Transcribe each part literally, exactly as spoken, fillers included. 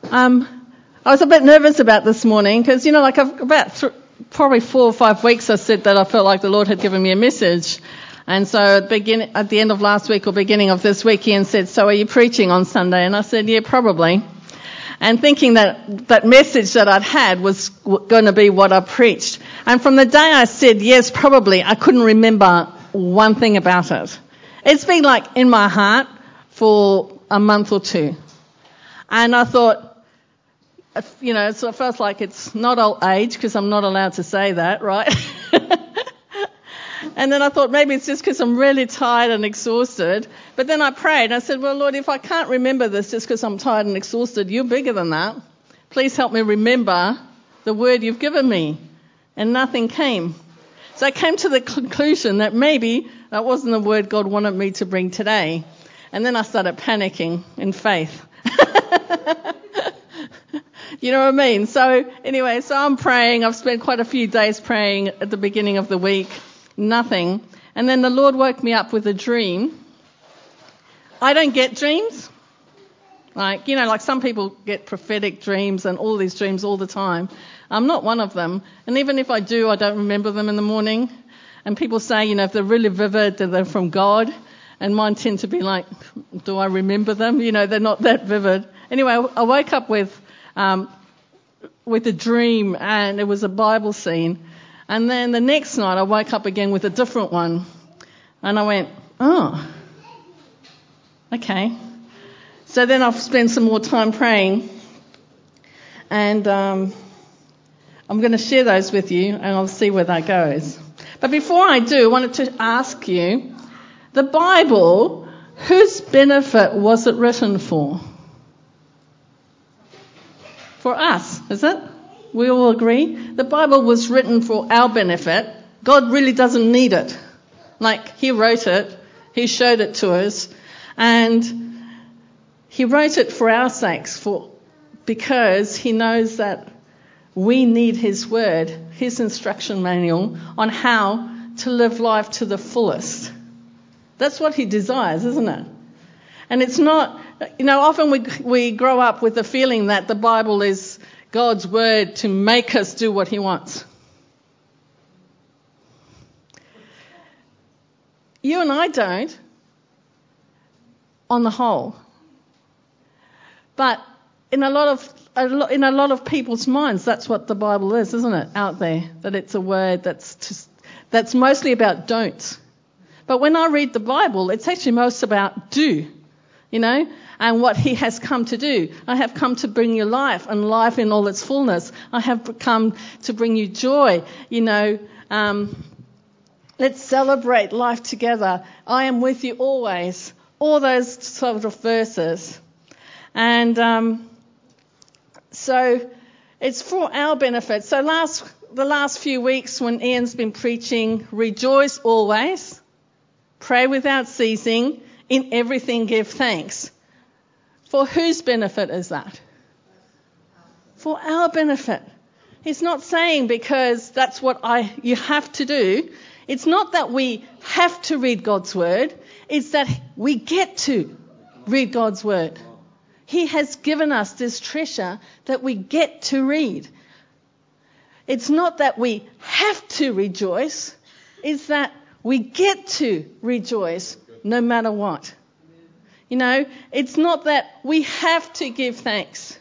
Um, I was a bit nervous about this morning because, you know, like I've, about th- probably four or five weeks I said that I felt like the Lord had given me a message. And so at, begin- at the end of last week or beginning of this week, Ian said, so are you preaching on Sunday? And I said, yeah, probably. And thinking that that message that I'd had was w- going to be what I preached. And from the day I said yes, probably, I couldn't remember one thing about it. It's been like in my heart for a month or two. And I thought, you know, so it felt like it's not old age because I'm not allowed to say that, right? And then I thought maybe it's just because I'm really tired and exhausted. But then I prayed and I said, well, Lord, if I can't remember this just because I'm tired and exhausted, you're bigger than that. Please help me remember the word you've given me. And nothing came. So I came to the conclusion that maybe that wasn't the word God wanted me to bring today. And then I started panicking in faith. You know what I mean? So anyway, so I'm praying. I've spent quite a few days praying at the beginning of the week. Nothing. And then the Lord woke me up with a dream. I don't get dreams. Like, you know, like some people get prophetic dreams and all these dreams all the time. I'm not one of them. And even if I do, I don't remember them in the morning. And people say, you know, if they're really vivid, then they're from God. And mine tend to be like, do I remember them? You know, they're not that vivid. Anyway, I woke up with um, with a dream, and it was a Bible scene. And then the next night, I woke up again with a different one. And I went, oh, okay. So then I've spent some more time praying. And um, I'm going to share those with you, and I'll see where that goes. But before I do, I wanted to ask you, the Bible, whose benefit was it written for? For us, is it? We all agree? The Bible was written for our benefit. God really doesn't need it. Like, he wrote it, he showed it to us, and he wrote it for our sakes, for because he knows that we need his word, his instruction manual on how to live life to the fullest. That's what he desires, isn't it? And it's not, you know, often we we grow up with the feeling that the Bible is God's word to make us do what he wants. You and I don't, on the whole. But in a lot of in a lot of people's minds, that's what the Bible is, isn't it? Out there, that it's a word that's just, that's mostly about don'ts. But when I read the Bible, it's actually most about do, you know, and what he has come to do. I have come to bring you life, and life in all its fullness. I have come to bring you joy, you know. Um, let's celebrate life together. I am with you always. All those sort of verses. And um, so it's for our benefit. So last the last few weeks when Ian's been preaching, rejoice always, pray without ceasing, in everything give thanks. For whose benefit is that? For our benefit. He's not saying because that's what I you have to do. It's not that we have to read God's word. It's that we get to read God's word. He has given us this treasure that we get to read. It's not that we have to rejoice. It's that we get to rejoice no matter what. You know, it's not that we have to give thanks.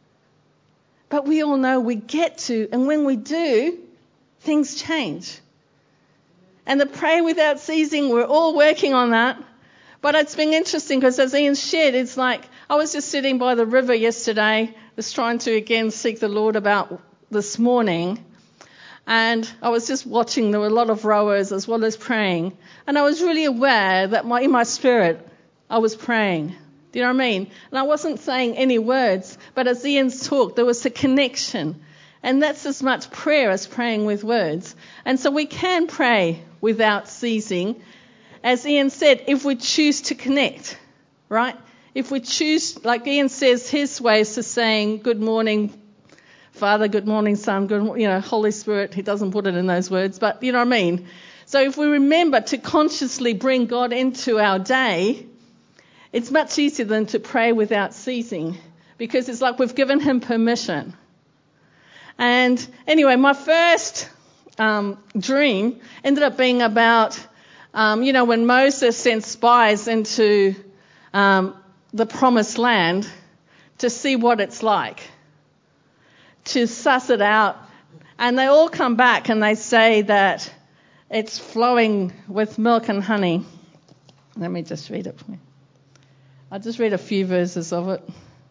But we all know we get to, and when we do, things change. And the pray without ceasing, we're all working on that. But it's been interesting because as Ian shared, it's like I was just sitting by the river yesterday, was trying to again seek the Lord about this morning. And I was just watching, there were a lot of rowers as well as praying. And I was really aware that my, in my spirit, I was praying. Do you know what I mean? And I wasn't saying any words, but as Ian's talked, there was a connection. And that's as much prayer as praying with words. And so we can pray without ceasing. As Ian said, if we choose to connect, right? If we choose, like Ian says, his ways to saying, good morning, Father, good morning, Son, good, you know, Holy Spirit. He doesn't put it in those words, but you know what I mean? So if we remember to consciously bring God into our day, it's much easier than to pray without ceasing. because it's like we've given him permission. And anyway, my first um, dream ended up being about, um, you know, when Moses sent spies into um, the promised land to see what it's like, to suss it out. And they all come back and they say that it's flowing with milk and honey. Let me just read it for you. I'll just read a few verses of it.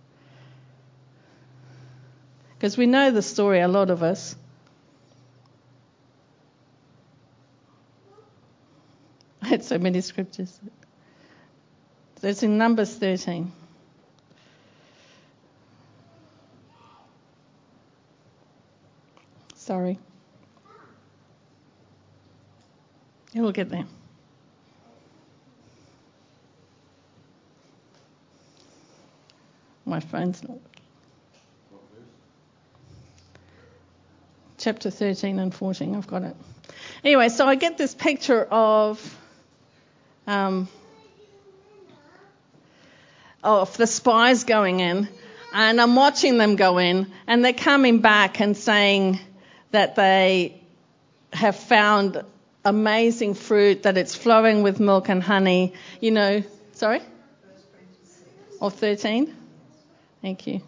Because we know the story, a lot of us. I had so many scriptures. It's in Numbers thirteen. Sorry. Yeah, we'll get there. My phone's not working. Chapter thirteen and fourteen, I've got it. Anyway, so I get this picture of um, of the spies going in, and I'm watching them go in, and they're coming back and saying that they have found amazing fruit, that it's flowing with milk and honey. You know, sorry? Or thirteen? Thank you.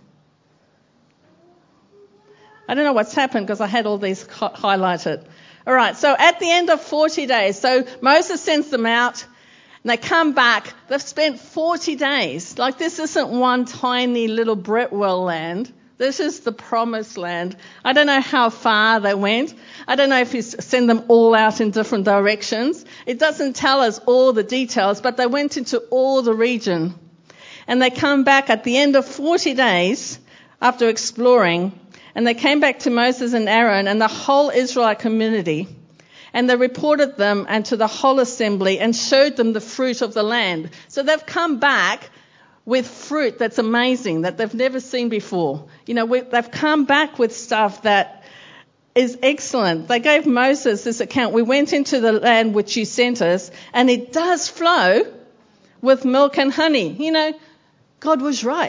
I don't know what's happened because I had all these highlighted. All right, so at the end of forty days, so Moses sends them out and they come back. They've spent forty days. Like, this isn't one tiny little Bretwell land. This is the promised land. I don't know how far they went. I don't know if you send them all out in different directions. It doesn't tell us all the details, but they went into all the region. And they come back at the end of forty days after exploring, and they came back to Moses and Aaron and the whole Israelite community, and they reported them and to the whole assembly and showed them the fruit of the land. So they've come back with fruit that's amazing, that they've never seen before. You know, we, they've come back with stuff that is excellent. They gave Moses this account. We went into the land which you sent us, and it does flow with milk and honey. You know, God was right.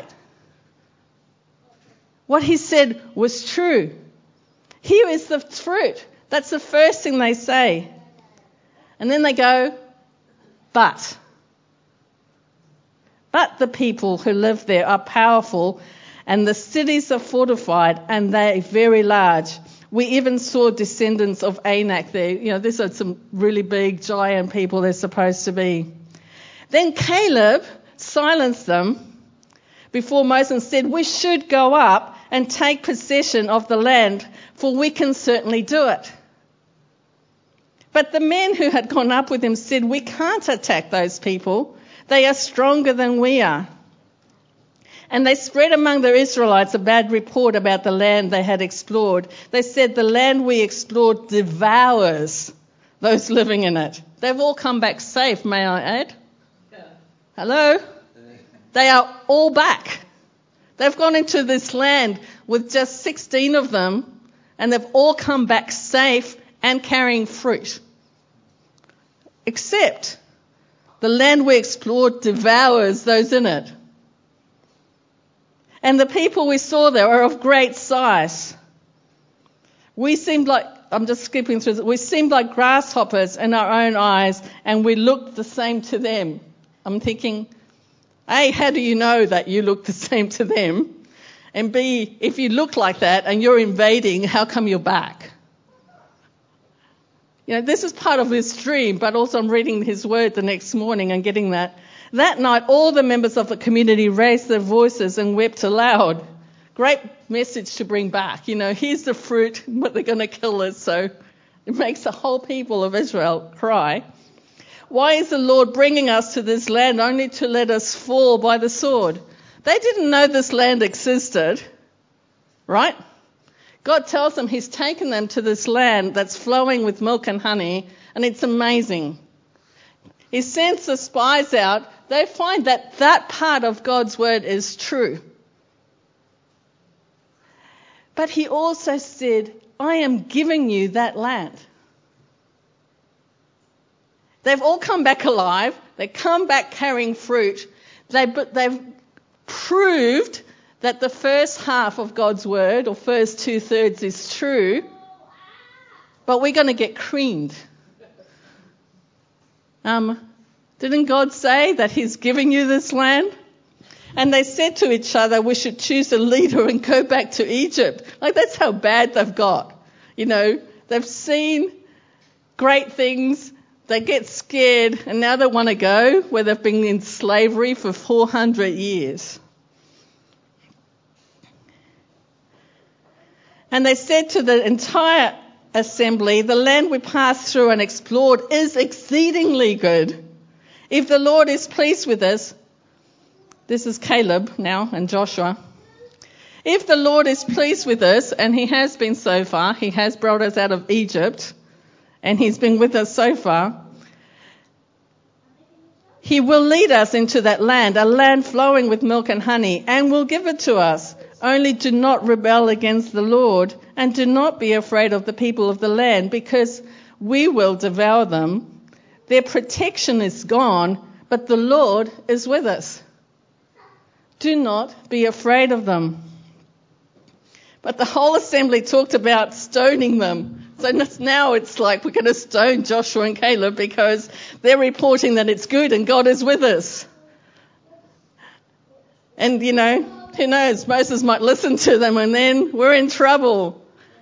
What he said was true. Here is the fruit. That's the first thing they say. And then they go, but. But the people who live there are powerful, and the cities are fortified, and they're very large. We even saw descendants of Anak there. You know, these are some really big, giant people they're supposed to be. Then Caleb silenced them before Moses said, we should go up and take possession of the land, for we can certainly do it. But the men who had gone up with him said, we can't attack those people. They are stronger than we are. And they spread among the Israelites a bad report about the land they had explored. They said, the land we explored devours those living in it. They've all come back safe, may I add? Yeah. Hello? They are all back. They've gone into this land with just sixteen of them, and they've all come back safe and carrying fruit. Except the land we explored devours those in it. And the people we saw there are of great size. We seemed like, I'm just skipping through, we seemed like grasshoppers in our own eyes, and we looked the same to them. I'm thinking, A, how do you know that you look the same to them? And B, if you look like that and you're invading, how come you're back? You know, this is part of his dream, but also I'm reading his word the next morning and getting that. That night, all the members of the community raised their voices and wept aloud. Great message to bring back. You know, here's the fruit, but they're going to kill us. So it makes the whole people of Israel cry. Why is the Lord bringing us to this land only to let us fall by the sword? They didn't know this land existed, right? God tells them he's taken them to this land that's flowing with milk and honey, and it's amazing. He sends the spies out. They find that that part of God's word is true. But he also said, I am giving you that land. They've all come back alive. They come back carrying fruit. They, they've proved that the first half of God's word, or first two-thirds, is true, but we're going to get creamed. Um, didn't God say that he's giving you this land? And they said to each other, we should choose a leader and go back to Egypt. Like, that's how bad they've got. You know, they've seen great things, they get scared, and now they want to go where they've been in slavery for four hundred years. And they said to the entire assembly, the land we passed through and explored is exceedingly good. If the Lord is pleased with us, this is Caleb now and Joshua. If the Lord is pleased with us, and he has been so far, he has brought us out of Egypt, and he's been with us so far, he will lead us into that land, a land flowing with milk and honey, and will give it to us. Only do not rebel against the Lord, and do not be afraid of the people of the land, because we will devour them. Their protection is gone, but the Lord is with us. Do not be afraid of them. But the whole assembly talked about stoning them. So now it's like we're going to stone Joshua and Caleb because they're reporting that it's good and God is with us. And, you know, who knows, Moses might listen to them and then we're in trouble.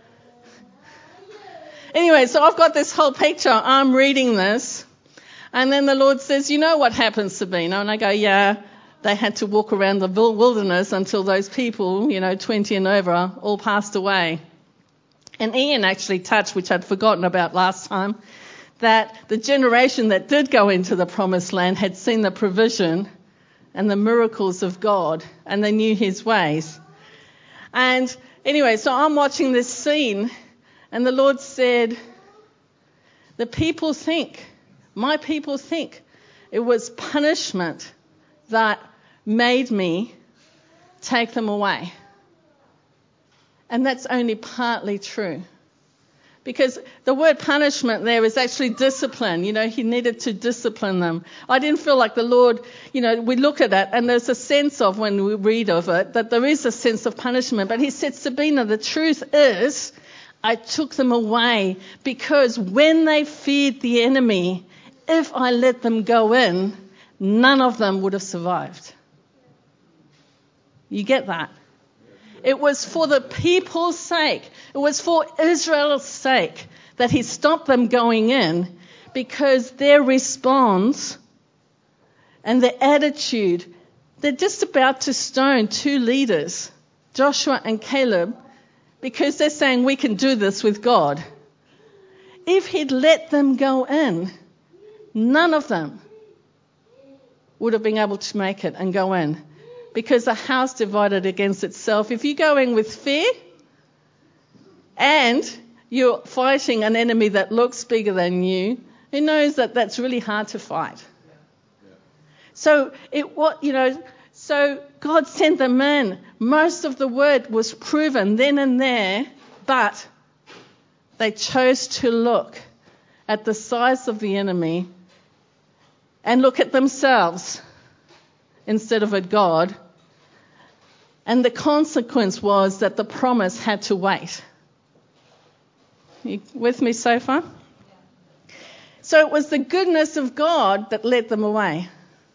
Anyway, so I've got this whole picture. I'm reading this. And then the Lord says, you know what happened, Sabina? And I go, yeah. They had to walk around the wilderness until those people, you know, twenty and over, all passed away. And Ian actually touched, which I'd forgotten about last time, that the generation that did go into the promised land had seen the provision and the miracles of God, and they knew his ways. And anyway, so I'm watching this scene, and the Lord said, the people think, my people think it was punishment that made me take them away. And that's only partly true. Because the word punishment there is actually discipline. You know, he needed to discipline them. I didn't feel like the Lord, you know, we look at it and there's a sense of, when we read of it, that there is a sense of punishment. But he said, Sabina, the truth is, I took them away because when they feared the enemy, if I let them go in, none of them would have survived. You get that? It was for the people's sake. It was for Israel's sake that he stopped them going in, because their response and their attitude, they're just about to stone two leaders, Joshua and Caleb, because they're saying we can do this with God. If he'd let them go in, none of them would have been able to make it and go in. Because a house divided against itself, if you go in with fear and you're fighting an enemy that looks bigger than you, who knows that that's really hard to fight. Yeah. Yeah. So it what you know. So God sent them in. Most of the word was proven then and there, but they chose to look at the size of the enemy and look at themselves instead of at God. And the consequence was that the promise had to wait. You with me so far? So it was the goodness of God that led them away.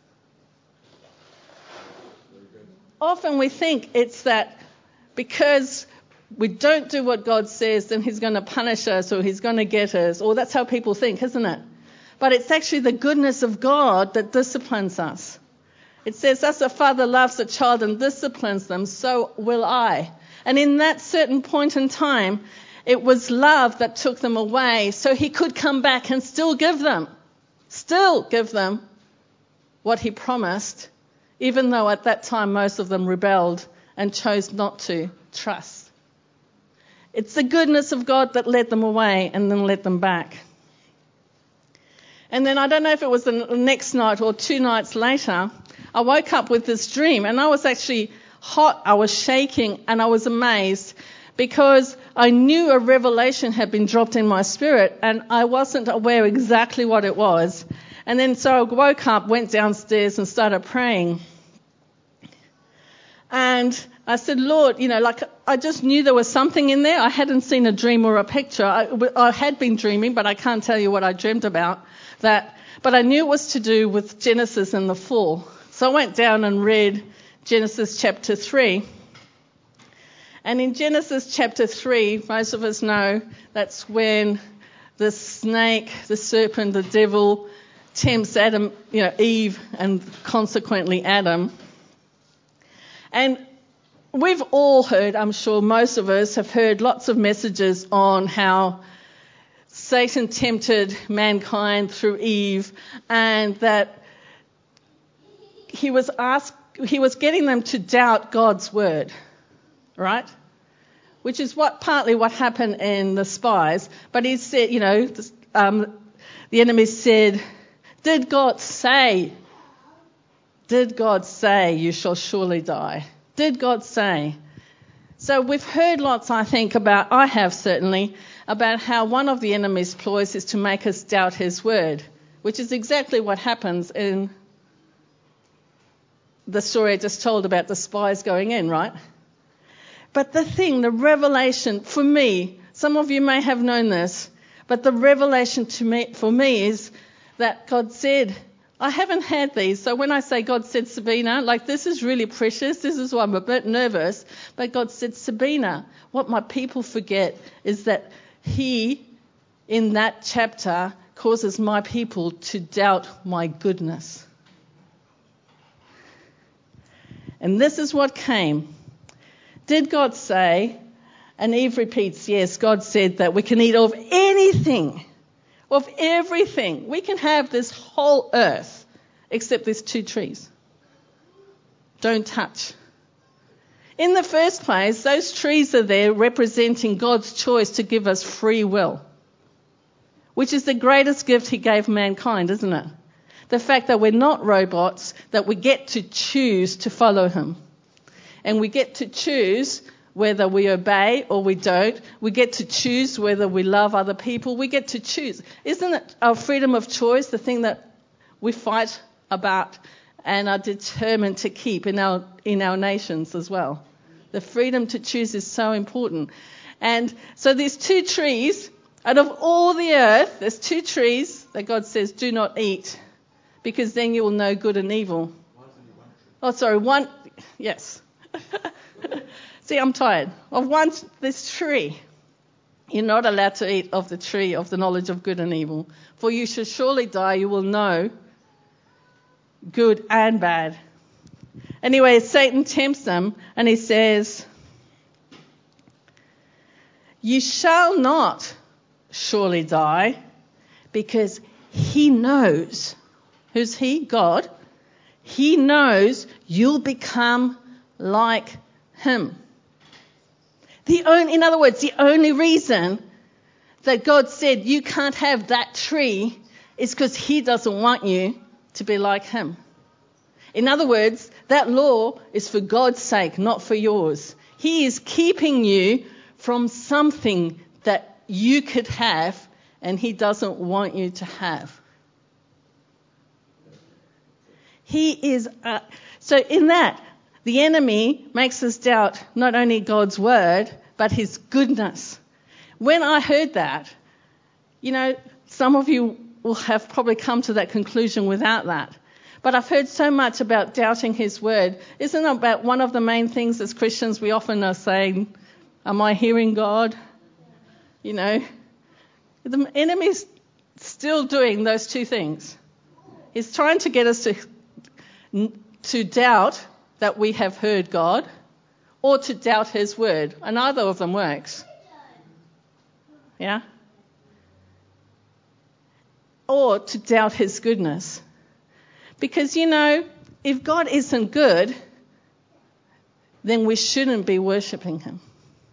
Often we think it's that because we don't do what God says, then he's going to punish us or he's going to get us. Or that's how people think, isn't it? But it's actually the goodness of God that disciplines us. It says, as a father loves a child and disciplines them, so will I. And in that certain point in time, it was love that took them away so he could come back and still give them, still give them what he promised, even though at that time most of them rebelled and chose not to trust. It's the goodness of God that led them away and then led them back. And then I don't know if it was the next night or two nights later, I woke up with this dream, and I was actually hot, I was shaking, and I was amazed because I knew a revelation had been dropped in my spirit and I wasn't aware exactly what it was. And then so I woke up, went downstairs and started praying. And I said, Lord, you know, like I just knew there was something in there. I hadn't seen a dream or a picture. I, I had been dreaming, but I can't tell you what I dreamed about. That, but I knew it was to do with Genesis and the fall. So I went down and read Genesis chapter three. And in Genesis chapter three, most of us know that's when the snake, the serpent, the devil tempts Adam, you know, Eve, and consequently Adam. And we've all heard, I'm sure most of us have heard lots of messages on how Satan tempted mankind through Eve, and that he was asked, he was getting them to doubt God's word, right? Which is what partly what happened in the spies. But he said, you know, um, the enemy said, "Did God say? Did God say you shall surely die? Did God say?" So we've heard lots, I think, about, I have certainly, about how one of the enemy's ploys is to make us doubt his word, which is exactly what happens in the story I just told about the spies going in, right? But the thing, the revelation, for me, some of you may have known this, but the revelation to me, for me is that God said, I haven't had these. So when I say God said, Sabina, like this is really precious. This is why I'm a bit nervous. But God said, Sabina, what my people forget is that he, in that chapter, causes my people to doubt my goodness. And this is what came. Did God say, and Eve repeats, yes, God said that we can eat of anything, of everything. We can have this whole earth, except there's two trees. Don't touch. In the first place, those trees are there representing God's choice to give us free will, which is the greatest gift he gave mankind, isn't it? The fact that we're not robots, that we get to choose to follow him. And we get to choose whether we obey or we don't. We get to choose whether we love other people. We get to choose. Isn't it our freedom of choice the thing that we fight about and are determined to keep in our in our nations as well? The freedom to choose is so important. And so there's two trees. Out of all the earth, there's two trees that God says do not eat, because then you will know good and evil. Oh, sorry, one, yes. See, I'm tired. Of one, this tree, you're not allowed to eat of the tree of the knowledge of good and evil. For you shall surely die, you will know good and bad. Anyway, Satan tempts them and he says, you shall not surely die, because he knows. Who's he? God. He knows you'll become like him. The only, in other words, the only reason that God said you can't have that tree is because he doesn't want you to be like him. In other words, that law is for God's sake, not for yours. He is keeping you from something that you could have and he doesn't want you to have. He is, uh, so in that, the enemy makes us doubt not only God's word, but his goodness. When I heard that, you know, some of you will have probably come to that conclusion without that. But I've heard so much about doubting his word. Isn't it about one of the main things as Christians we often are saying, am I hearing God? You know, the enemy's still doing those two things. He's trying to get us to, to doubt that we have heard God, or to doubt his word. And neither of them works. Yeah? Or to doubt his goodness. Because, you know, if God isn't good, then we shouldn't be worshipping him.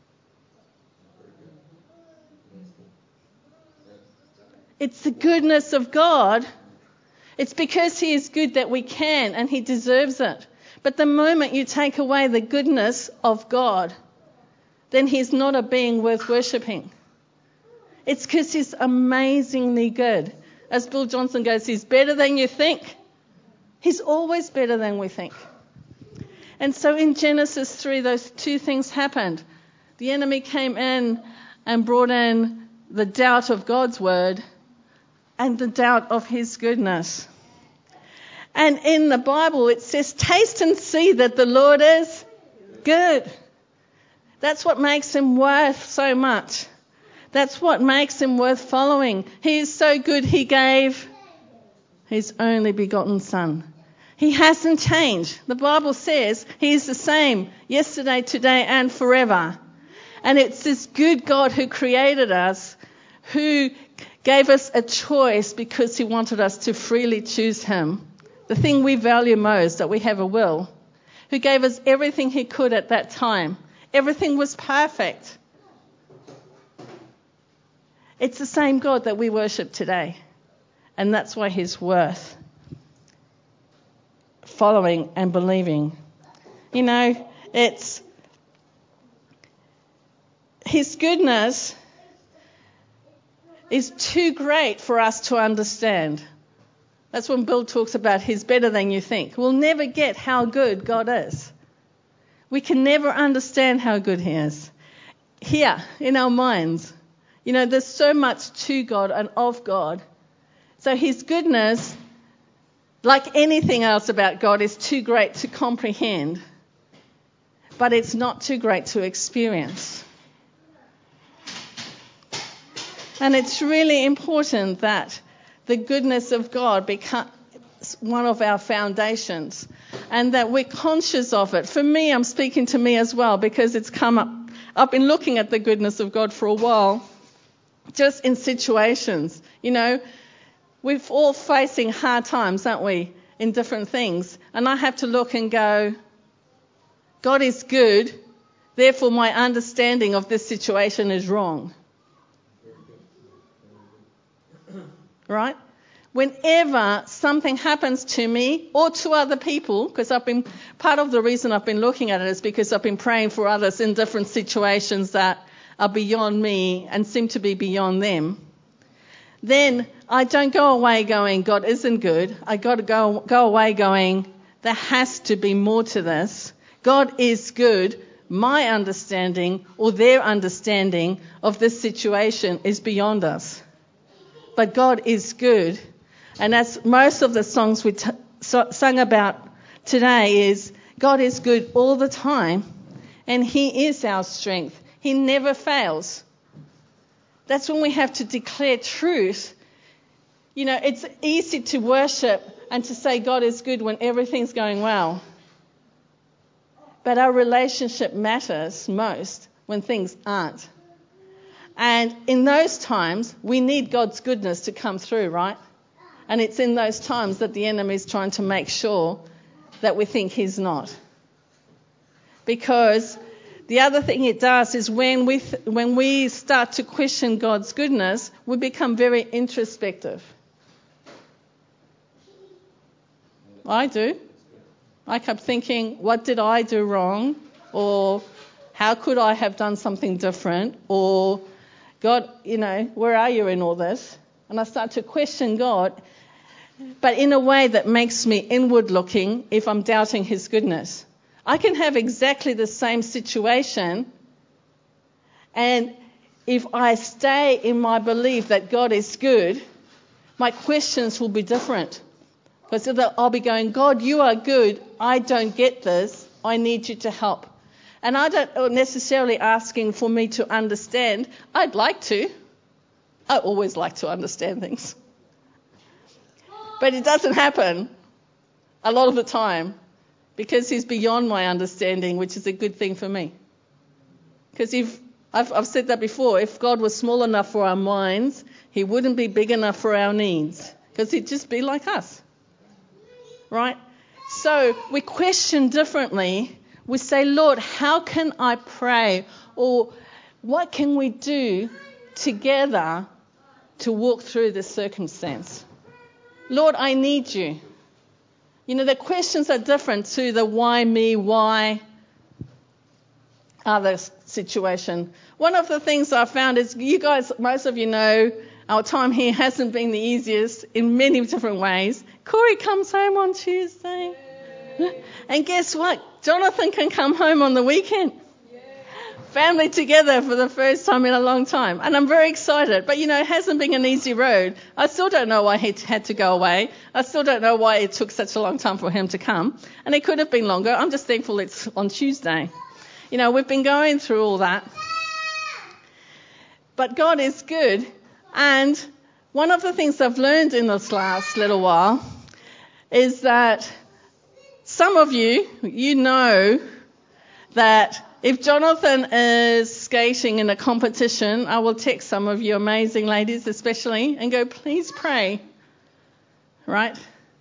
It's the goodness of God. It's because he is good that we can, and he deserves it. But the moment you take away the goodness of God, then he's not a being worth worshipping. It's because he's amazingly good. As Bill Johnson goes, he's better than you think. He's always better than we think. And so in Genesis three, those two things happened. The enemy came in and brought in the doubt of God's word and the doubt of his goodness. And in the Bible it says, taste and see that the Lord is good. That's what makes him worth so much. That's what makes him worth following. He is so good he gave his only begotten son. He hasn't changed. The Bible says he is the same yesterday, today and forever. And it's this good God who created us, who gave us a choice because he wanted us to freely choose him. The thing we value most, that we have a will. Who gave us everything he could at that time. Everything was perfect. It's the same God that we worship today. And that's why he's worth following and believing. You know, it's his goodness is too great for us to understand. That's when Bill talks about he's better than you think. We'll never get how good God is. We can never understand how good he is. Here, in our minds, you know, there's so much to God and of God. So his goodness, like anything else about God, is too great to comprehend. But it's not too great to experience. And it's really important that the goodness of God becomes one of our foundations and that we're conscious of it. For me, I'm speaking to me as well because it's come up. I've been looking at the goodness of God for a while, just in situations. You know, we're all facing hard times, aren't we, in different things. And I have to look and go, God is good, therefore my understanding of this situation is wrong. Right? Whenever something happens to me or to other people, because I've been, part of the reason I've been looking at it is because I've been praying for others in different situations that are beyond me and seem to be beyond them, then I don't go away going, God isn't good. I got to go, go away going, there has to be more to this. God is good. My understanding or their understanding of this situation is beyond us. But God is good. And as most of the songs we t- so, sung about today is, God is good all the time. And he is our strength. He never fails. That's when we have to declare truth. You know, it's easy to worship and to say God is good when everything's going well. But our relationship matters most when things aren't. And in those times, we need God's goodness to come through, right? And it's in those times that the enemy is trying to make sure that we think he's not. Because the other thing it does is when we th- when we start to question God's goodness, we become very introspective. I do. I kept thinking, what did I do wrong? Or how could I have done something different? Or God, you know, where are you in all this? And I start to question God, but in a way that makes me inward looking if I'm doubting his goodness. I can have exactly the same situation, and if I stay in my belief that God is good, my questions will be different. Because I'll be going, God, you are good. I don't get this. I need you to help. And I don't necessarily asking for me to understand. I'd like to. I always like to understand things. But it doesn't happen a lot of the time because he's beyond my understanding, which is a good thing for me. Because if I've, I've said that before, if God was small enough for our minds, he wouldn't be big enough for our needs because he'd just be like us. Right? So we question differently. We say, Lord, how can I pray? Or what can we do together to walk through this circumstance? Lord, I need you. You know, the questions are different to the why me, why other situation. One of the things I found is, you guys, most of you know, our time here hasn't been the easiest in many different ways. Corey comes home on Tuesday. And guess what? Jonathan can come home on the weekend. Family together for the first time in a long time. And I'm very excited. But, you know, it hasn't been an easy road. I still don't know why he had to go away. I still don't know why it took such a long time for him to come. And it could have been longer. I'm just thankful it's on Tuesday. You know, we've been going through all that. But God is good. And one of the things I've learned in this last little while is that some of you, you know that if Jonathan is skating in a competition, I will text some of you amazing ladies especially and go, please pray. Right?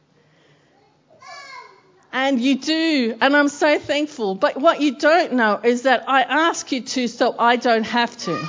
And you do, and I'm so thankful. But what you don't know is that I ask you to so I don't have to.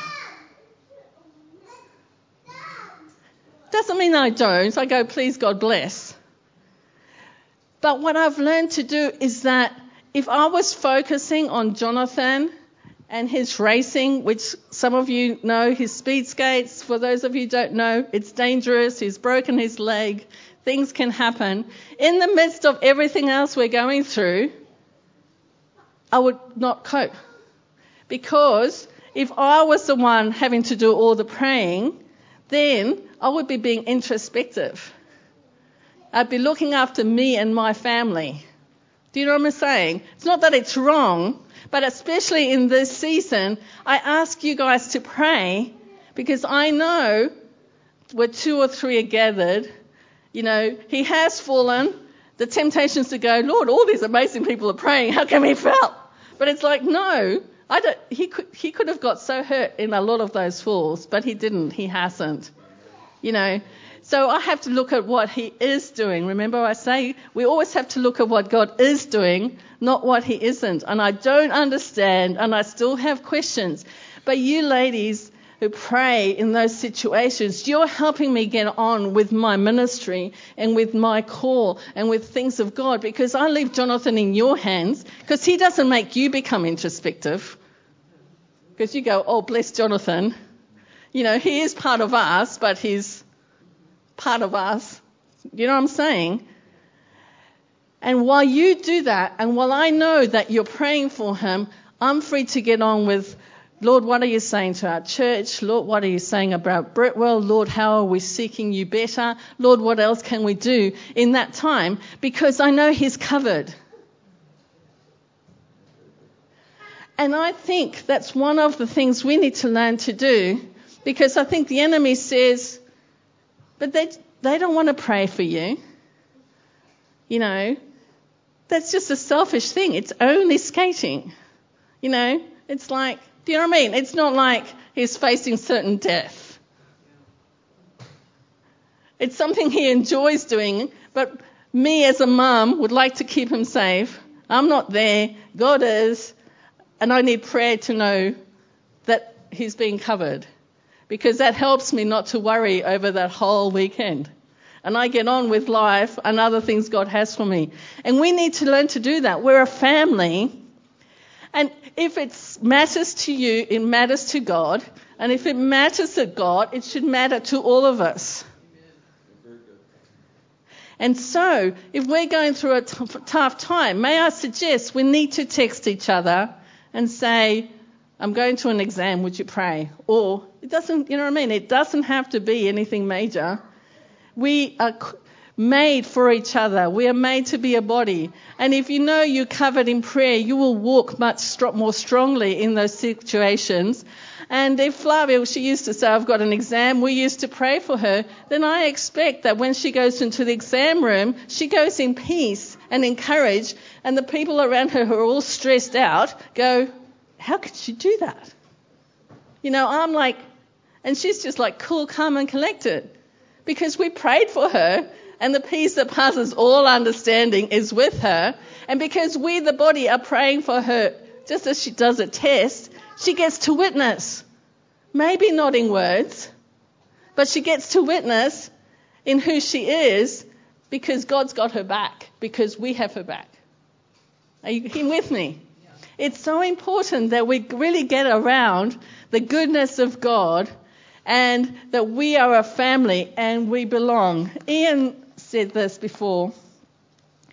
Doesn't mean I don't. I go, please, God bless. But what I've learned to do is that if I was focusing on Jonathan and his racing, which some of you know, his speed skates, for those of you who don't know, it's dangerous, he's broken his leg, things can happen. In the midst of everything else we're going through, I would not cope. Because if I was the one having to do all the praying, then I would be being introspective. I'd be looking after me and my family. Do you know what I'm saying? It's not that it's wrong, but especially in this season, I ask you guys to pray because I know where two or three are gathered, you know, he has fallen. The temptation is to go, Lord, all these amazing people are praying. How come he fell? But it's like, no, I don't. He could, he could have got so hurt in a lot of those falls, but he didn't. He hasn't, you know. So I have to look at what he is doing. Remember I say we always have to look at what God is doing, not what he isn't. And I don't understand, and I still have questions. But you ladies who pray in those situations, you're helping me get on with my ministry and with my call and with things of God, because I leave Jonathan in your hands, because he doesn't make you become introspective. Because you go, oh, bless Jonathan. You know, he is part of us, but he's part of us. You know what I'm saying? And while you do that, and while I know that you're praying for him, I'm free to get on with, Lord, what are you saying to our church? Lord, what are you saying about Britwell? Lord, how are we seeking you better? Lord, what else can we do in that time? Because I know he's covered. And I think that's one of the things we need to learn to do, because I think the enemy says, but they they don't want to pray for you. You know, that's just a selfish thing. It's only skating. You know, it's like, do you know what I mean? It's not like he's facing certain death. It's something he enjoys doing, but me as a mum would like to keep him safe. I'm not there. God is. And I need prayer to know that he's being covered, because that helps me not to worry over that whole weekend. And I get on with life and other things God has for me. And we need to learn to do that. We're a family. And if it matters to you, it matters to God. And if it matters to God, it should matter to all of us. And so, if we're going through a t- tough time, may I suggest we need to text each other and say, I'm going to an exam, would you pray? Or, it doesn't, you know what I mean? It doesn't have to be anything major. We are made for each other. We are made to be a body. And if you know you're covered in prayer, you will walk much st- more strongly in those situations. And if Flavia, she used to say, I've got an exam, we used to pray for her, then I expect that when she goes into the exam room, she goes in peace and encouraged, and the people around her who are all stressed out go, how could she do that? You know, I'm like, and she's just like cool, calm and collected, because we prayed for her, and the peace that passes all understanding is with her. And because we, the body, are praying for her, just as she does a test, she gets to witness. Maybe not in words, but she gets to witness in who she is, because God's got her back, because we have her back. Are you with me? Yeah. It's so important that we really get around the goodness of God, and that we are a family and we belong. Ian said this before.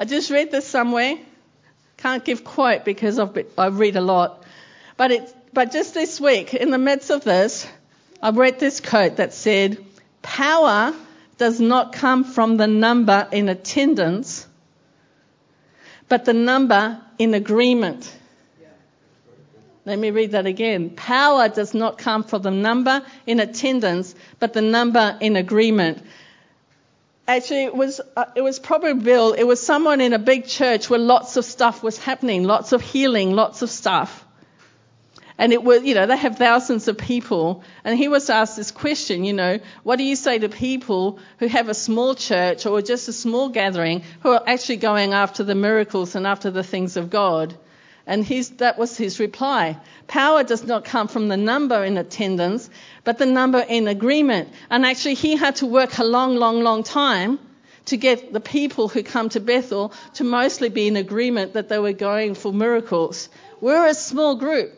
I just read this somewhere. Can't give quote because I've been, I read a lot. But it, but just this week, in the midst of this, I read this quote that said, "Power does not come from the number in attendance, but the number in agreement." Let me read that again. Power does not come from the number in attendance, but the number in agreement. Actually, it was uh, it was probably Bill. It was someone in a big church where lots of stuff was happening, lots of healing, lots of stuff. And it was, you know, they have thousands of people. And he was asked this question, you know, what do you say to people who have a small church or just a small gathering who are actually going after the miracles and after the things of God? And his, that was his reply. Power does not come from the number in attendance, but the number in agreement. And actually he had to work a long, long, long time to get the people who come to Bethel to mostly be in agreement that they were going for miracles. We're a small group.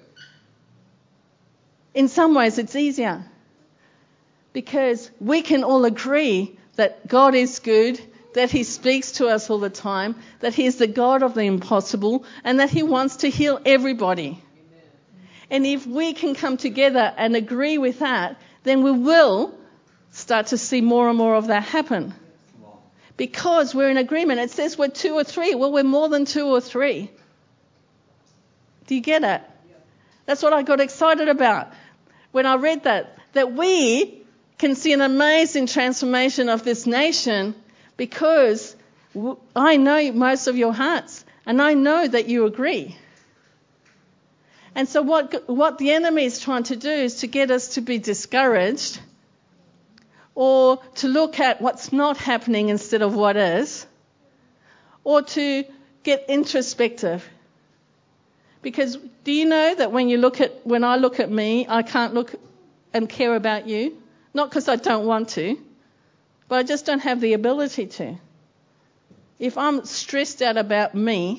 In some ways it's easier because we can all agree that God is good, that he speaks to us all the time, that he is the God of the impossible, and that he wants to heal everybody. Amen. And if we can come together and agree with that, then we will start to see more and more of that happen. Because we're in agreement. It says we're two or three. Well, we're more than two or three. Do you get it? That's what I got excited about when I read that. That we can see an amazing transformation of this nation because I know most of your hearts and I know that you agree. And so what what the enemy is trying to do is to get us to be discouraged or to look at what's not happening instead of what is, or to get introspective. Because do you know that when you look at when I look at me, I can't look and care about you? Not because I don't want to, but I just don't have the ability to. If I'm stressed out about me,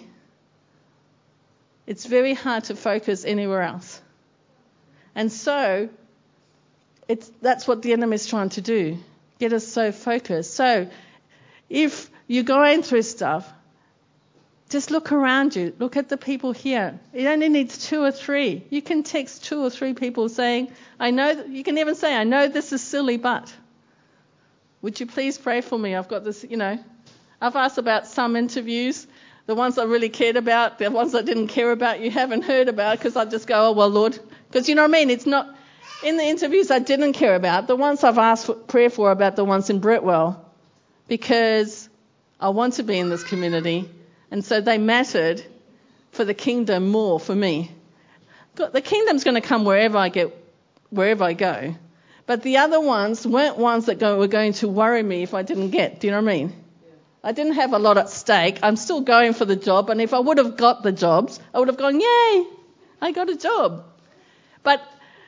it's very hard to focus anywhere else. And so it's that's what the enemy is trying to do, get us so focused. So if you're going through stuff, just look around you. Look at the people here. It only needs two or three. You can text two or three people saying, I know, you can even say, I know this is silly, but would you please pray for me? I've got this, you know. I've asked about some interviews, the ones I really cared about, the ones I didn't care about, you haven't heard about, because I just go, oh, well, Lord. Because you know what I mean? It's not, in the interviews I didn't care about, the ones I've asked for prayer for about the ones in Bretwell, because I want to be in this community. And so they mattered for the kingdom more for me. The kingdom's going to come wherever I get, wherever I go. But the other ones weren't ones that go, were going to worry me if I didn't get. Do you know what I mean? Yeah. I didn't have a lot at stake. I'm still going for the job. And if I would have got the jobs, I would have gone, yay, I got a job. But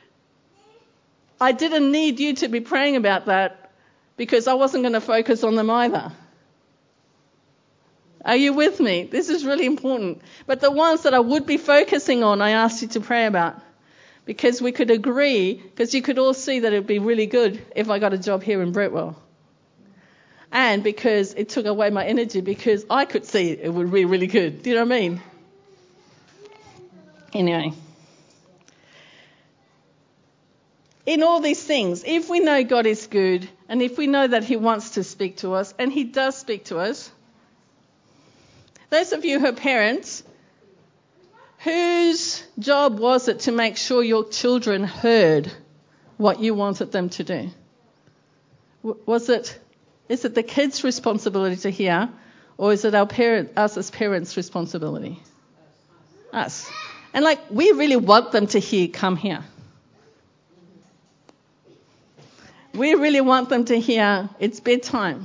I didn't need you to be praying about that because I wasn't going to focus on them either. Are you with me? This is really important. But the ones that I would be focusing on, I asked you to pray about. Because we could agree, because you could all see that it would be really good if I got a job here in Bretwell. And because it took away my energy, because I could see it would be really good. Do you know what I mean? Anyway. In all these things, if we know God is good, and if we know that he wants to speak to us, and he does speak to us, those of you who are parents, whose job was it to make sure your children heard what you wanted them to do? Was it, is it the kids' responsibility to hear, or is it our parent, us as parents' responsibility? Us. And like, we really want them to hear, come here. We really want them to hear, it's bedtime.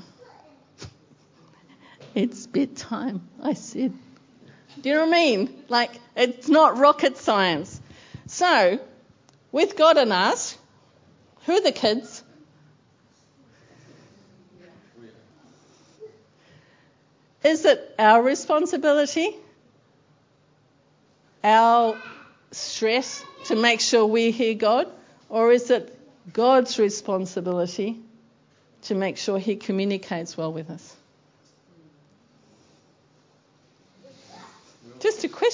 It's bedtime, I said. Do you know what I mean? Like, it's not rocket science. So, with God and us, who are the kids? Is it our responsibility, our stress to make sure we hear God? Or is it God's responsibility to make sure he communicates well with us?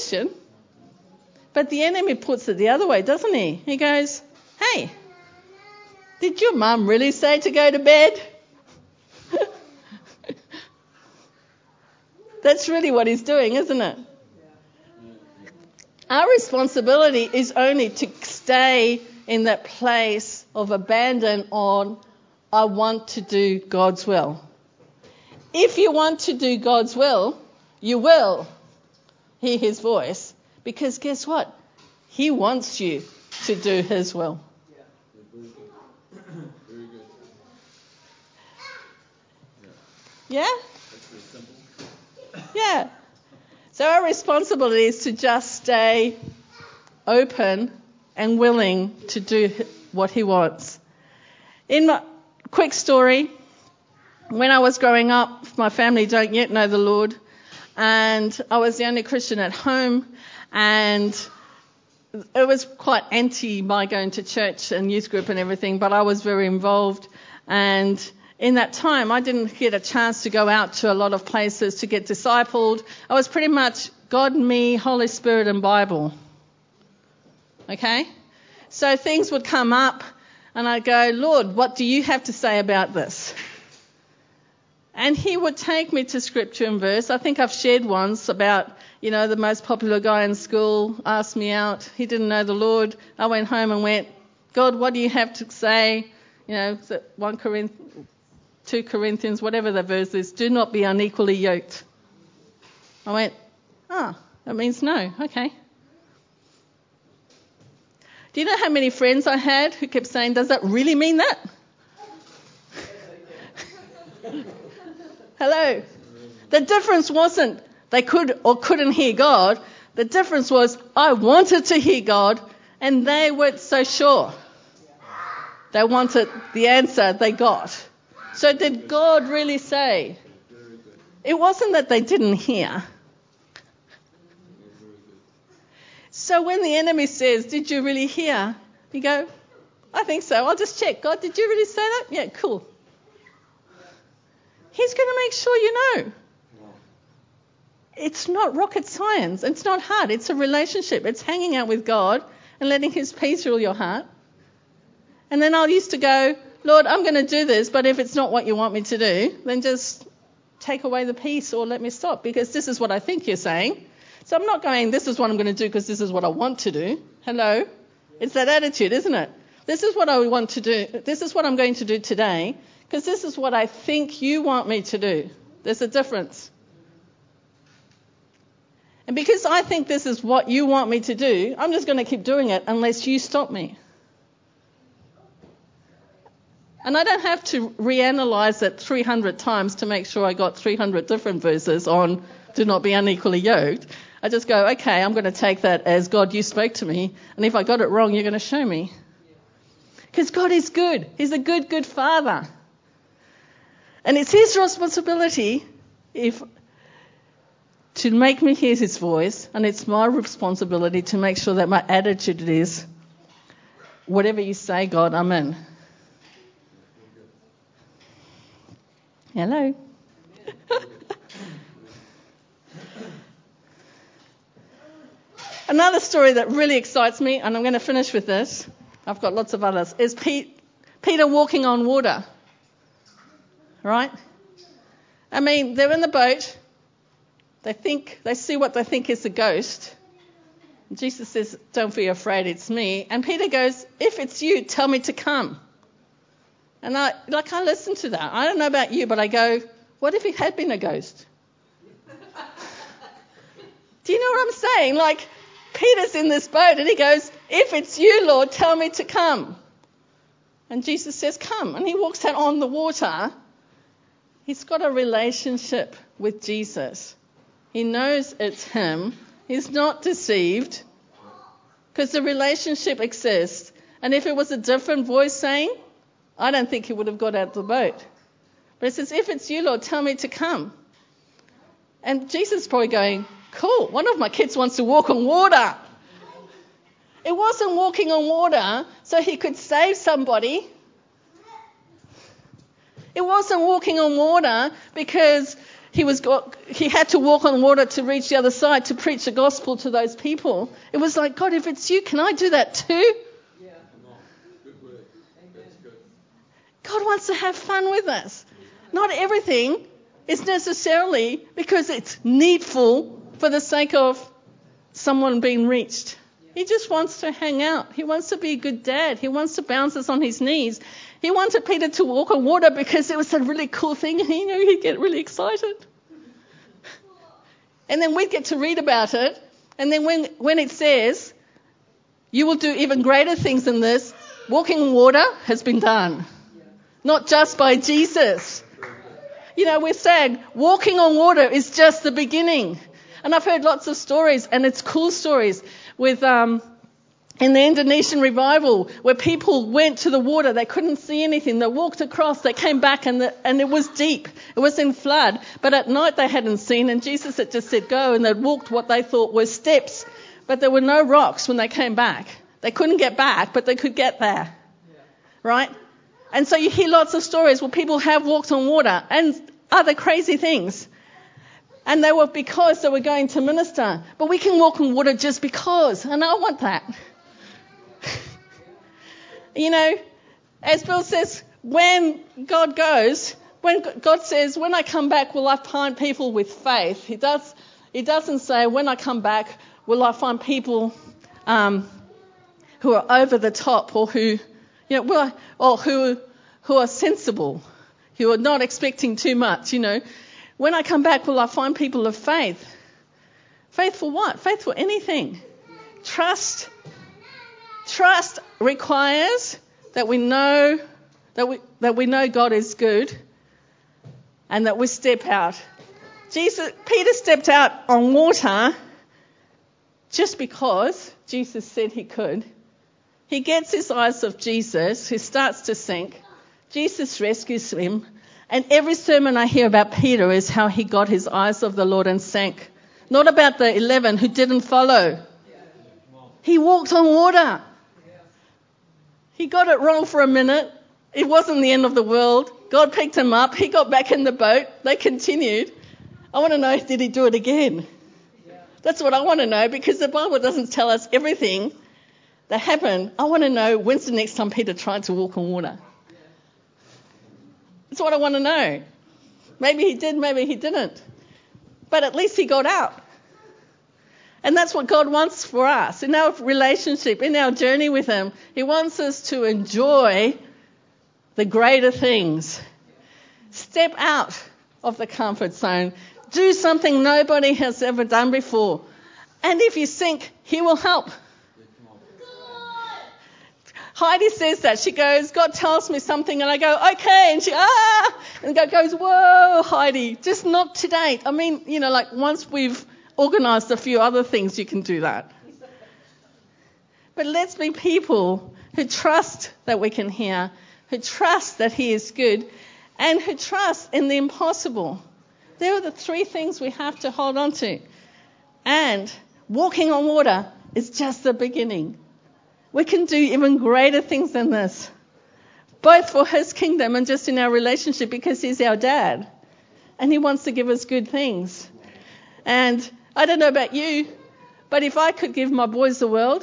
question. But the enemy puts it the other way, doesn't he? He goes, hey, did your mum really say to go to bed? That's really what he's doing, isn't it? Our responsibility is only to stay in that place of abandon on, I want to do God's will. If you want to do God's will, you will hear his voice. Because guess what? He wants you to do his will. Yeah. Very good. Very good. Yeah? That's very simple. Yeah. So our responsibility is to just stay open and willing to do what he wants. In my quick story, when I was growing up, my family don't yet know the Lord, and I was the only Christian at home, and it was quite anti my going to church and youth group and everything, but I was very involved. And in that time, I didn't get a chance to go out to a lot of places to get discipled. I was pretty much God, me, Holy Spirit, and Bible. Okay? So things would come up, and I'd go, Lord, what do you have to say about this? And he would take me to scripture and verse. I think I've shared once about, you know, the most popular guy in school asked me out. He didn't know the Lord. I went home and went, God, what do you have to say? You know, First Corinthians, Second Corinthians, whatever the verse is, do not be unequally yoked. I went, ah, oh, that means no. Okay. Do you know how many friends I had who kept saying, does that really mean that? Hello. The difference wasn't they could or couldn't hear God. The difference was I wanted to hear God and they weren't so sure. They wanted the answer they got. So did God really say? It wasn't that they didn't hear. So when the enemy says, did you really hear? You go, I think so. I'll just check. God, did you really say that? Yeah, cool. He's going to make sure you know. It's not rocket science. It's not hard. It's a relationship. It's hanging out with God and letting his peace rule your heart. And then I used to go, Lord, I'm going to do this, but if it's not what you want me to do, then just take away the peace or let me stop, because this is what I think you're saying. So I'm not going, this is what I'm going to do because this is what I want to do. Hello? It's that attitude, isn't it? This is what I want to do. This is what I'm going to do today because this is what I think you want me to do. There's a difference. And because I think this is what you want me to do, I'm just going to keep doing it unless you stop me. And I don't have to reanalyze it three hundred times to make sure I got three hundred different verses on do not be unequally yoked. I just go, okay, I'm going to take that as God, you spoke to me. And if I got it wrong, you're going to show me. Because God is good. He's a good, good Father. And it's his responsibility if to make me hear his voice. And it's my responsibility to make sure that my attitude is, whatever you say, God, I'm in. Hello. Another story that really excites me, and I'm going to finish with this, I've got lots of others, is Pete, Peter walking on water. Right? I mean, they're in the boat. They think, they see what they think is a ghost. And Jesus says, don't be afraid, it's me. And Peter goes, if it's you, tell me to come. And I, like, I listen to that. I don't know about you, but I go, what if it had been a ghost? Do you know what I'm saying? Like, Peter's in this boat and he goes, if it's you, Lord, tell me to come. And Jesus says, come. And he walks out on the water. He's got a relationship with Jesus. He knows it's him. He's not deceived because the relationship exists. And if it was a different voice saying, I don't think he would have got out of the boat. But it says, if it's you, Lord, tell me to come. And Jesus is probably going, cool, one of my kids wants to walk on water. It wasn't walking on water so he could save somebody. It wasn't walking on water because he was go- he had to walk on water to reach the other side to preach the gospel to those people. It was like, God, if it's you, can I do that too? Yeah. Good word. That's good. God wants to have fun with us. Not everything is necessarily because it's needful for the sake of someone being reached. He just wants to hang out. He wants to be a good dad. He wants to bounce us on his knees. He wanted Peter to walk on water because it was a really cool thing and he knew he'd get really excited. And then we'd get to read about it. And then when, when it says, you will do even greater things than this, walking on water has been done. Not just by Jesus. You know, we're saying walking on water is just the beginning. And I've heard lots of stories, and it's cool stories, with um, in the Indonesian revival where people went to the water, they couldn't see anything, they walked across, they came back, and the, and it was deep, it was in flood, but at night they hadn't seen, and Jesus had just said go, and they'd walked what they thought were steps, but there were no rocks when they came back. They couldn't get back, but they could get there, right? And so you hear lots of stories where people have walked on water and other crazy things. And they were because they were going to minister. But we can walk on water just because. And I want that. You know, as Bill says, when God goes, when God says, when I come back, will I find people with faith? He does. He doesn't say, when I come back, will I find people um, who are over the top or who, you know, will I, or who who are sensible, who are not expecting too much, you know. When I come back, will I find people of faith? Faith for what? Faith for anything. Trust. Trust requires that we know that we that we know God is good, and that we step out. Jesus, Peter stepped out on water just because Jesus said he could. He gets his eyes off Jesus, who starts to sink. Jesus rescues him. And every sermon I hear about Peter is how he got his eyes off the Lord and sank. Not about the eleven who didn't follow. He walked on water. He got it wrong for a minute. It wasn't the end of the world. God picked him up. He got back in the boat. They continued. I want to know, did he do it again? That's what I want to know, because the Bible doesn't tell us everything that happened. I want to know, when's the next time Peter tried to walk on water? That's what I want to know. Maybe he did, maybe he didn't. But at least he got out. And that's what God wants for us. In our relationship, in our journey with him, he wants us to enjoy the greater things. Step out of the comfort zone. Do something nobody has ever done before. And if you sink, he will help. Heidi says that. She goes, God tells me something, and I go, okay. And she, ah! And God goes, whoa, Heidi, just not to date. I mean, you know, like once we've organised a few other things, you can do that. But let's be people who trust that we can hear, who trust that he is good, and who trust in the impossible. There are the three things we have to hold on to. And walking on water is just the beginning. We can do even greater things than this, both for his kingdom and just in our relationship, because he's our dad and he wants to give us good things. And I don't know about you, but if I could give my boys the world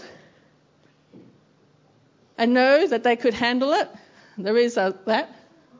and know that they could handle it, there is a, that.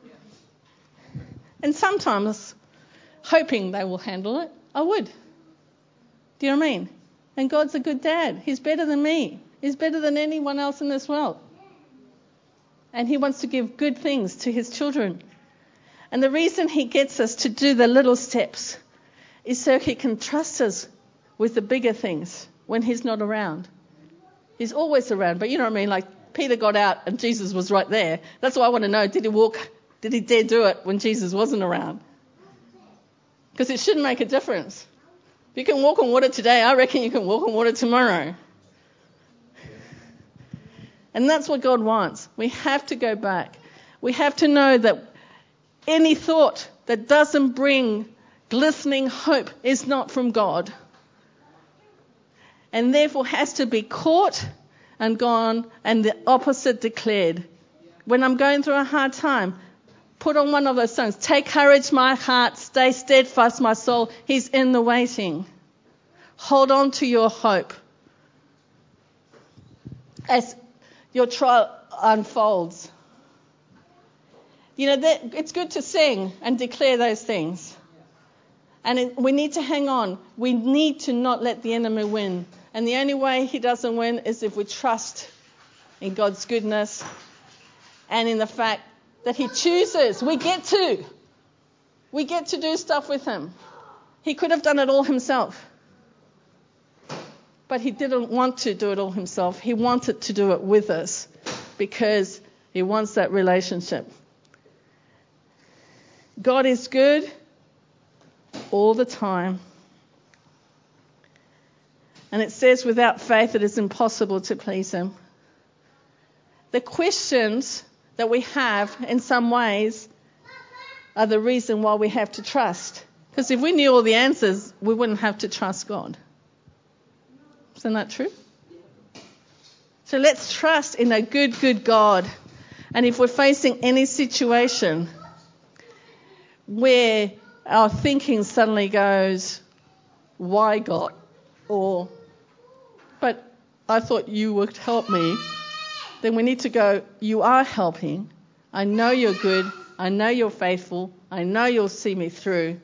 And sometimes hoping they will handle it, I would. Do you know what I mean? And God's a good dad. He's better than me. He's better than anyone else in this world. And he wants to give good things to his children. And the reason he gets us to do the little steps is so he can trust us with the bigger things when he's not around. He's always around, but you know what I mean? Like Peter got out and Jesus was right there. That's why I want to know, did he walk, did he dare do it when Jesus wasn't around? Because it shouldn't make a difference. If you can walk on water today, I reckon you can walk on water tomorrow. And that's what God wants. We have to go back. We have to know that any thought that doesn't bring glistening hope is not from God. And therefore has to be caught and gone and the opposite declared. When I'm going through a hard time, Put on one of those songs. Take courage, my heart. Stay steadfast, my soul. He's in the waiting. Hold on to your hope as your trial unfolds. You know, that, it's good to sing and declare those things. And it, we need to hang on. We need to not let the enemy win. And the only way he doesn't win is if we trust in God's goodness and in the fact that he chooses. We get to. We get to do stuff with him. He could have done it all himself. But he didn't want to do it all himself. He wanted to do it with us because he wants that relationship. God is good all the time. And it says without faith it is impossible to please him. The questions that we have in some ways are the reason why we have to trust. Because if we knew all the answers, we wouldn't have to trust God. Isn't that true? So let's trust in a good, good God. And if we're facing any situation where our thinking suddenly goes, why God? Or, but I thought you would help me. Then we need to go, you are helping. I know you're good. I know you're faithful. I know you'll see me through.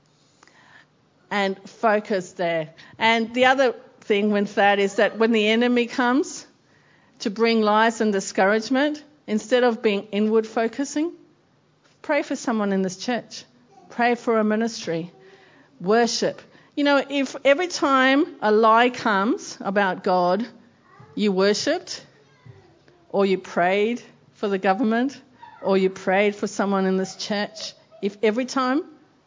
And focus there. And the other thing with that is that when the enemy comes to bring lies and discouragement, instead of being inward focusing, pray for someone in this church. Pray for a ministry. Worship. You know, if every time a lie comes about God, you worshipped, or you prayed for the government, or you prayed for someone in this church, if every time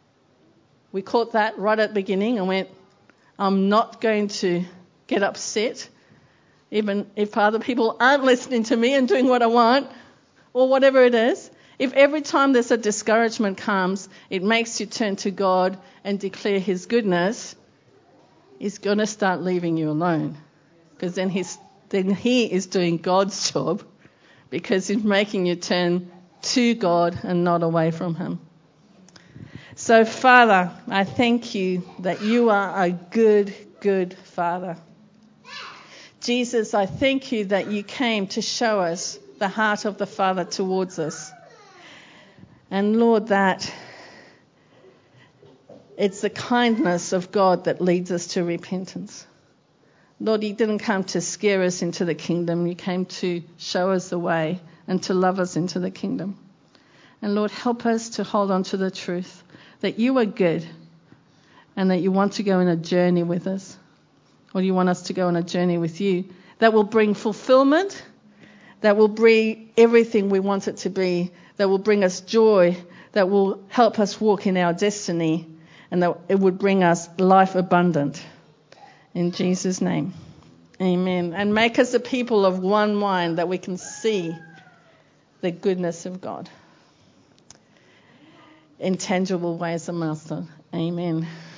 we caught that right at the beginning and went, I'm not going to get upset, even if other people aren't listening to me and doing what I want, or whatever it is. If every time there's a discouragement comes, it makes you turn to God and declare his goodness, he's going to start leaving you alone. Because then he's then he is doing God's job, because he's making you turn to God and not away from him. So, Father, I thank you that you are a good, good Father. Jesus, I thank you that you came to show us the heart of the Father towards us. And Lord, that it's the kindness of God that leads us to repentance. Lord, you didn't come to scare us into the kingdom. You came to show us the way and to love us into the kingdom. And Lord, help us to hold on to the truth that you are good and that you want to go on a journey with us, or you want us to go on a journey with you that will bring fulfillment, that will bring everything we want it to be, that will bring us joy, that will help us walk in our destiny, and that it would bring us life abundant. In Jesus' name, amen. And make us a people of one mind, that we can see the goodness of God in tangible ways, Master. Amen.